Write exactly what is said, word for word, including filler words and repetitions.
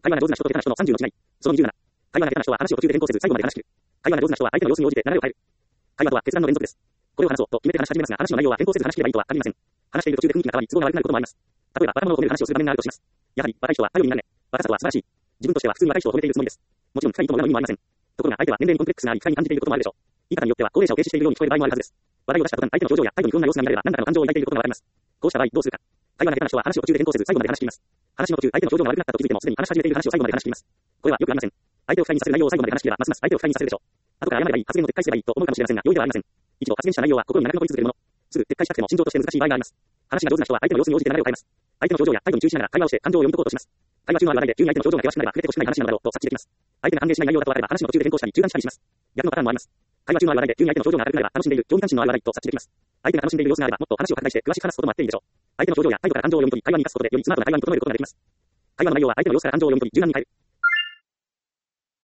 会話が上手な人と下手な人のさんじゅうの違い。そのにじゅうなな。会話が下手な人は話を途中で変更せず最後まで話し切る。会話が上手な人は相手の様子に応じて流れを変える。会話とは決断の連続です。これを話そうと決めて話し始めますが、話の内容は変更せず話し切ればいいとは限りません。話している途中で雰囲気が変わり、都合が悪くなることもあります。例えば、若者を褒める話をする場面があるとします。やはり、若い人は頼りになるね。若さとは素晴らしい。自分としては普通に若い人を褒めているつもりです。もちろん、機械とも裏の意味もありません。ところが、相手は年齢にコンプレックスがあり、機械に感じていることもあるでしょう。言い方によっては、高齢者を軽視しているように聞こえる場合もあるはずです。話題を出した途端、相手の表情や態度に不穏な様子が見られれば、何らかの感情を抱いていることがわかります。こうした場合、どうするか。会話が下手な人は話を途中で変更せず最後まで話し切ります。話の途中、相手の表情が悪くなったと気づいても、すでに話し始めている話を最後まで話し切ります。これはよくありません。相手を不快にさせる内容を最後まで話し切れば、ますます相手を不快にさせるでしょう。後から謝ればいい、発言を撤回すればいいと思うかもしれませんが、容易ではありません。一度発言した内容は心に長く残り続けるもの。すぐ撤回したくても心情として難しい場合があります。話が上手な人は相手の様子に応じて流れを変えます。相手の表情や態度に注意しながら会話をして感情を読み解こうとします。会話中のある話題で急に相手の表情が険しくなれば触れてほしくない話なのだろうと察知できます。相手が歓迎しない内容だと分かれば話の途中で変更したり中断したりします。逆のパターンもあります。会話中のある話題で急に相手の表情が明るくなれば楽しんでいる、興味関心のある話題と察知できます。相手が楽しんでいる様子があればもっと話を拡大して詳しく話すこともあっていいでしょう。相手の表情や態度から感情を読み取り、会話に生かすことでよりスマートな会話に整えることができます。会話の内容は相手の様子から感情を読み取り柔軟に変える。